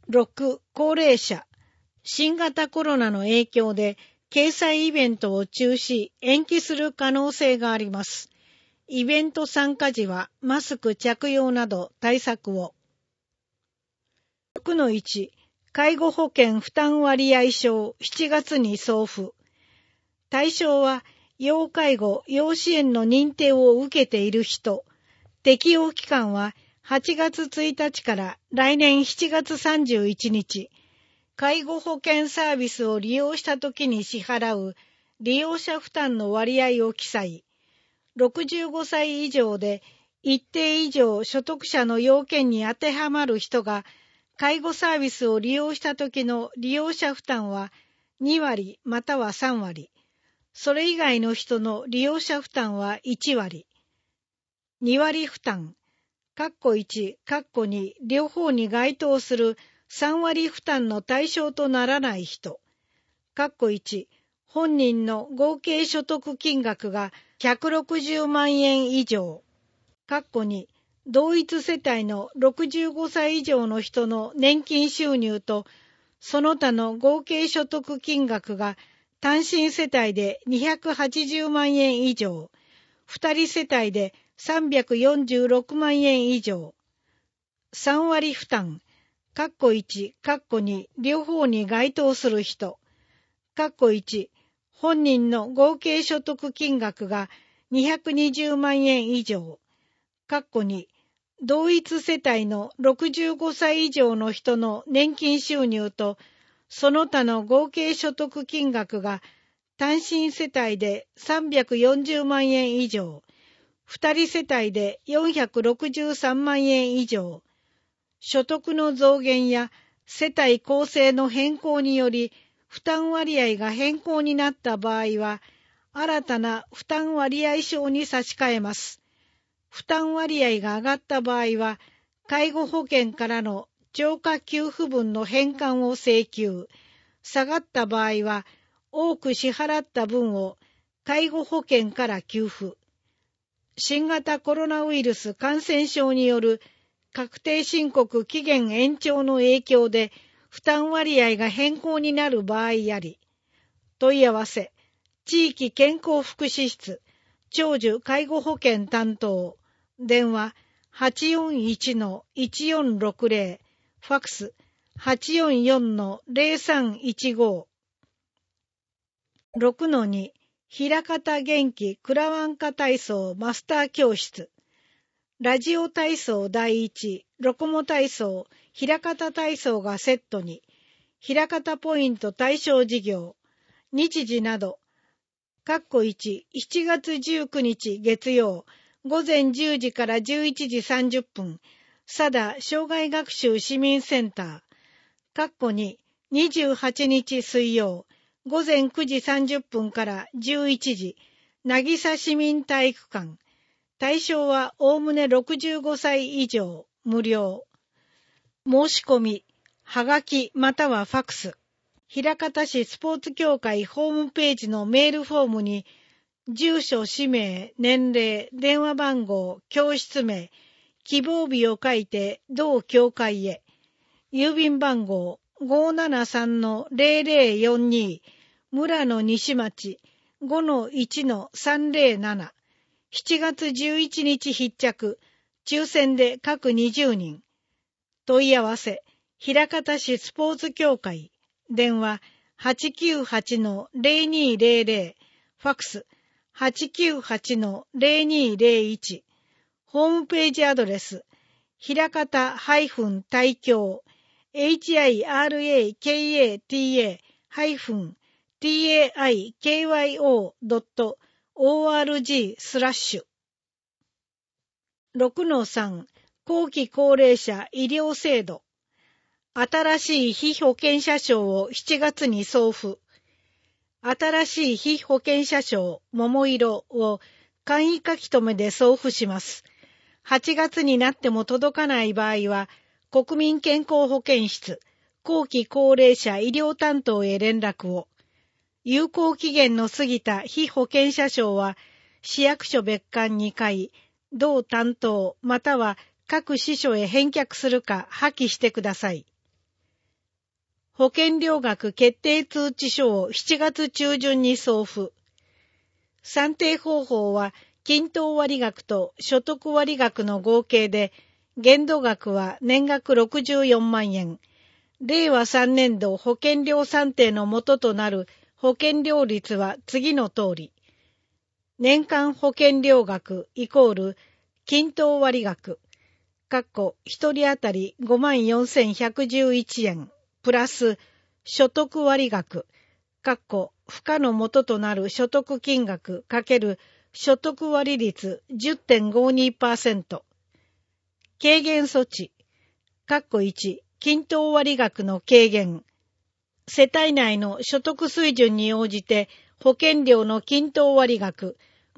6、高齢者。新型コロナの影響で、掲載イベントを中止、延期する可能性があります。イベント参加時はマスク着用など対策を。6-1、介護保険負担割合証7月に送付。対象は、要介護・要支援の認定を受けている人。適用期間は8月1日から来年7月31日。介護保険サービスを利用したときに支払う利用者負担の割合を記載。65歳以上で一定以上所得者の要件に当てはまる人が介護サービスを利用したときの利用者負担は2割または3割。それ以外の人の利用者負担は1割。2割負担。1、2両方に該当する3割負担の対象とならない人。1、本人の合計所得金額が160万円以上。2、同一世帯の65歳以上の人の年金収入とその他の合計所得金額が単身世帯で280万円以上、2人世帯で346万円以上。3割負担。1、2両方に該当する人。1、本人の合計所得金額が220万円以上。2、同一世帯の65歳以上の人の年金収入とその他の合計所得金額が単身世帯で340万円以上、2人世帯で463万円以上、所得の増減や世帯構成の変更により負担割合が変更になった場合は、新たな負担割合証に差し替えます。負担割合が上がった場合は、介護保険からの超過給付分の返還を請求、下がった場合は、多く支払った分を介護保険から給付。新型コロナウイルス感染症による確定申告期限延長の影響で負担割合が変更になる場合あり、問い合わせ、地域健康福祉室、長寿介護保険担当、電話 841-1460、ファクス 844-0315。6-2、枚方元気クラワンカ体操マスター教室。ラジオ体操第1、ロコモ体操、枚方体操がセットに、枚方ポイント対象事業、日時など、1、7月19日月曜、午前10時から11時30分、佐田障害学習市民センター、2、28日水曜、午前9時30分から11時、渚市民体育館。対象はおおむね65歳以上、無料。申し込み、はがきまたはファクス。枚方市スポーツ協会ホームページのメールフォームに、住所、氏名、年齢、電話番号、教室名、希望日を書いて同協会へ。郵便番号 573-0042 村野西町 5-1-307。7月11日必着、抽選で各20人。問い合わせ、枚方市スポーツ協会、電話 898-0200、ファクス 898-0201、ホームページアドレス、枚方-体協、hirakata-taikyo.org/。6-3、後期高齢者医療制度。新しい被保険者証を7月に送付。新しい被保険者証桃色を簡易書き留めで送付します。8月になっても届かない場合は、国民健康保健室、後期高齢者医療担当へ連絡を。有効期限の過ぎた被保険者証は、市役所別館2階、同担当または各支所へ返却するか破棄してください。 保険料額決定通知書を7月中旬に送付。算定方法は、均等割額と所得割額の合計で、限度額は年額64万円。令和3年度保険料算定の元となる保険料率は次の通り。年間保険料額イコール均等割額。一人当たり 54,111 円。プラス所得割額。付加の元となる所得金額×所得割率 10.52%。軽減措置。1、均等割額の軽減。世帯内の所得水準に応じて保険料の均等割額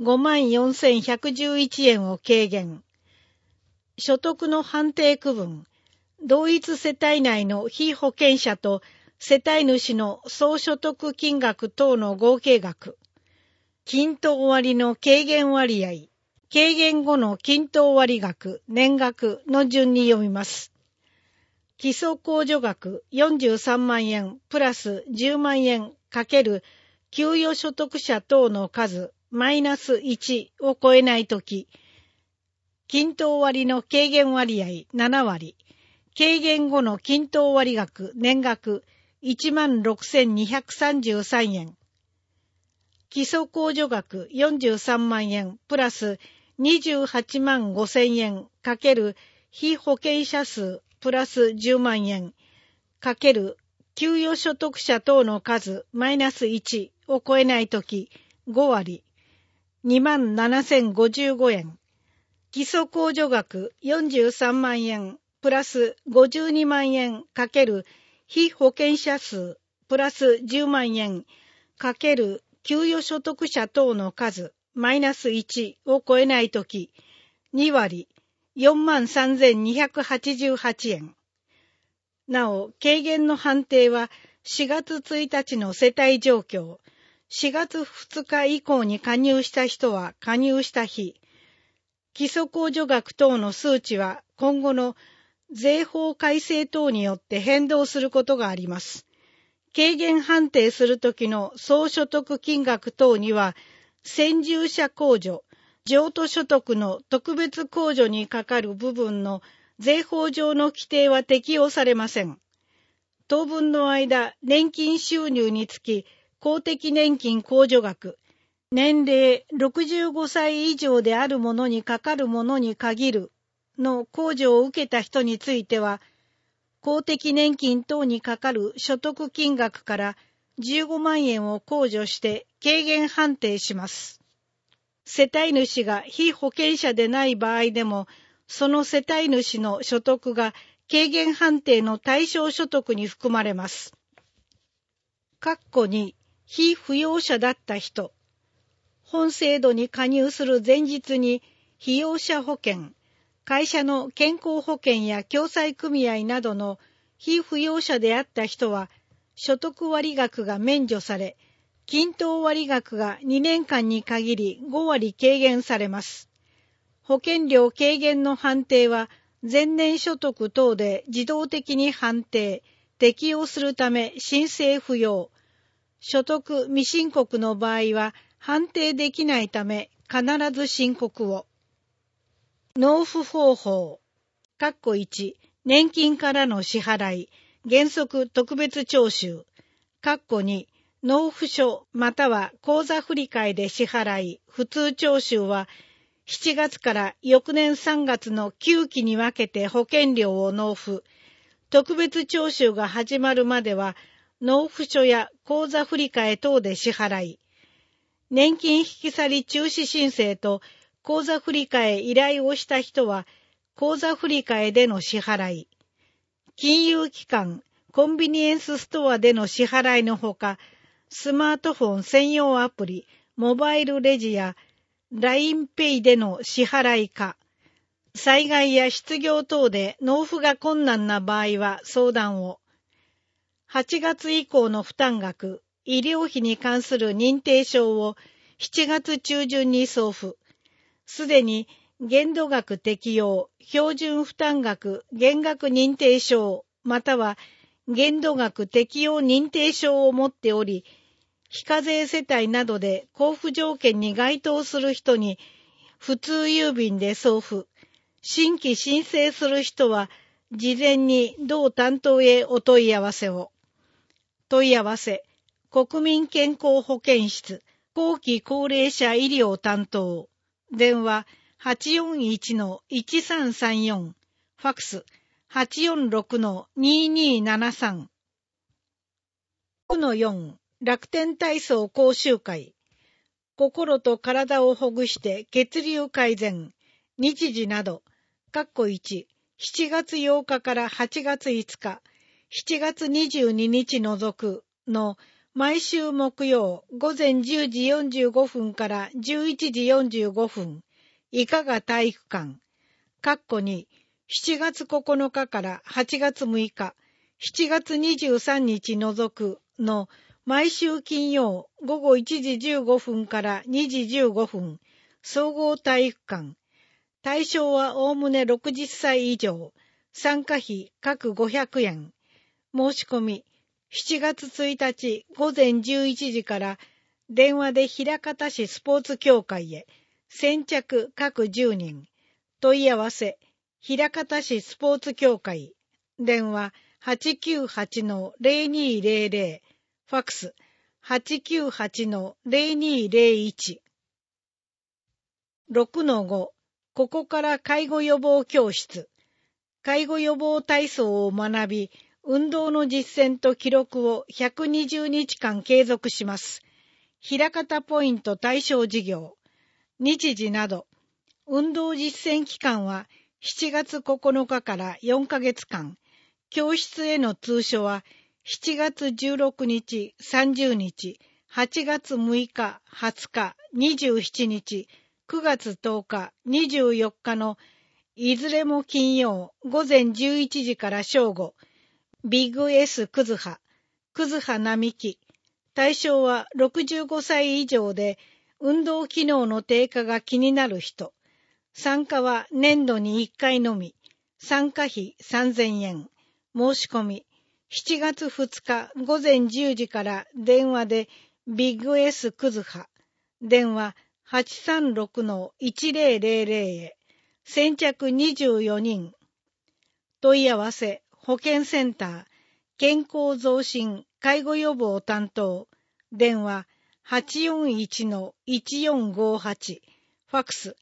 54,111 円を軽減。所得の判定区分。同一世帯内の被保険者と世帯主の総所得金額等の合計額。均等割の軽減割合。軽減後の均等割額、年額の順に読みます。基礎控除額43万円プラス10万円×給与所得者等の数マイナス1を超えないとき、均等割の軽減割合7割、軽減後の均等割額、年額16,233 円。基礎控除額43万円プラス28万5千円×被保険者数プラス10万円×給与所得者等の数マイナス1を超えないとき5割27,055 円。基礎控除額43万円プラス52万円×被保険者数プラス10万円×給与所得者等の数マイナス1を超えないとき2割43,288 円。なお、軽減の判定は4月1日の世帯状況、4月2日以降に加入した人は加入した日、基礎控除額等の数値は今後の税法改正等によって変動することがあります。軽減判定するときの総所得金額等には、先住者控除、譲渡所得の特別控除にかかる部分の税法上の規定は適用されません。当分の間、年金収入につき、公的年金控除額、年齢65歳以上であるものにかかるものに限るの控除を受けた人については、公的年金等にかかる所得金額から15万円を控除して軽減判定します。世帯主が被保険者でない場合でも、その世帯主の所得が軽減判定の対象所得に含まれます。2、被扶養者だった人。本制度に加入する前日に、被養者保険、会社の健康保険や共済組合などの被扶養者であった人は、所得割額が免除され、均等割額が2年間に限り5割軽減されます。保険料軽減の判定は、前年所得等で自動的に判定、適用するため申請不要。所得未申告の場合は判定できないため必ず申告を。納付方法。1、年金からの支払い、原則特別徴収。2、納付書または口座振替で支払い、普通徴収は7月から翌年3月の9期に分けて保険料を納付。特別徴収が始まるまでは納付書や口座振替等で支払い。年金引き去り中止申請と口座振替依頼をした人は口座振替での支払い。金融機関、コンビニエンスストアでの支払いのほか、スマートフォン専用アプリ、モバイルレジや LINEPay での支払いか、災害や失業等で納付が困難な場合は相談を。8月以降の負担額、医療費に関する認定証を7月中旬に送付。すでに限度額適用、標準負担額、減額認定証、または限度額適用認定証を持っており、非課税世帯などで交付条件に該当する人に普通郵便で送付。新規申請する人は事前に同担当へお問い合わせを。問い合わせ、国民健康保健室、後期高齢者医療担当。電話 841-1334。ファックス 846-2273。6-4 楽天体操講習会。心と体をほぐして血流改善。日時など。1、7月8日から8月5日、7月22日除くの毎週木曜午前10時45分から11時45分、以下が体育館。2、7月9日から8月6日、7月23日除くの毎週金曜午後1時15分から2時15分、総合体育館。対象はおおむね60歳以上。参加費各500円。申し込み、7月1日午前11時から電話で枚方市スポーツ協会へ。先着各10人。問い合わせ、枚方市スポーツ協会。電話 898-0200。ファックス 898-0201。6-5ここから介護予防教室。介護予防体操を学び、運動の実践と記録を120日間継続します。枚方ポイント対象事業。日時など。運動実践期間は7月9日から4ヶ月間。教室への通所は7月16日、30日、8月6日、20日、27日、9月10日、24日のいずれも金曜午前11時から正午。ビッグ S くずは並木。対象は65歳以上で運動機能の低下が気になる人。参加は年度に1回のみ。参加費3000円。申し込み。7月2日午前10時から電話でビッグ S くずは。電話836-1000へ。先着24人。問い合わせ、保健センター、健康増進、介護予防担当。電話841-1458。ファックス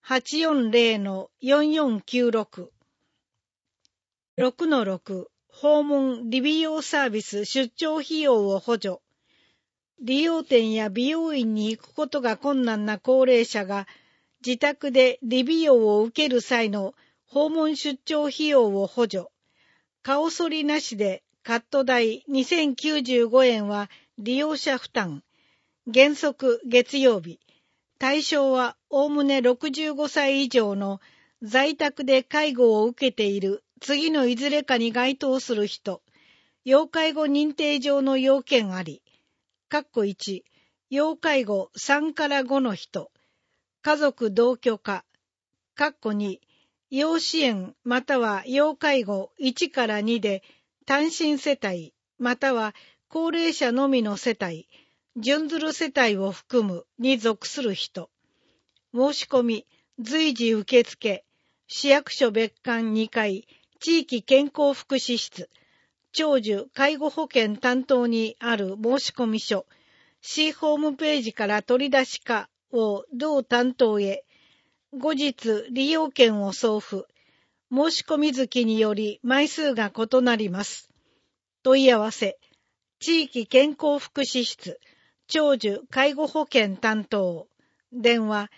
840-4496。6-6訪問理美容サービス出張費用を補助。理容店や美容院に行くことが困難な高齢者が自宅で理美容を受ける際の訪問出張費用を補助。顔剃りなしでカット代2095円は利用者負担。原則月曜日。対象はおおむね65歳以上の在宅で介護を受けている次のいずれかに該当する人。要介護認定上の要件あり。1、要介護3から5の人。家族同居家。2、要支援または要介護1から2で単身世帯または高齢者のみの世帯、準ずる世帯を含むに属する人。申し込み、随時受付、市役所別館2階、地域健康福祉室、長寿介護保険担当にある申込書、市ホームページから取り出しかを同担当へ、後日利用券を送付、申込月により枚数が異なります。問い合わせ、地域健康福祉室、長寿介護保険担当、電話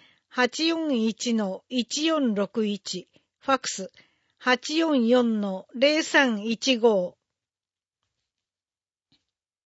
841-1461、ファックス844-0315。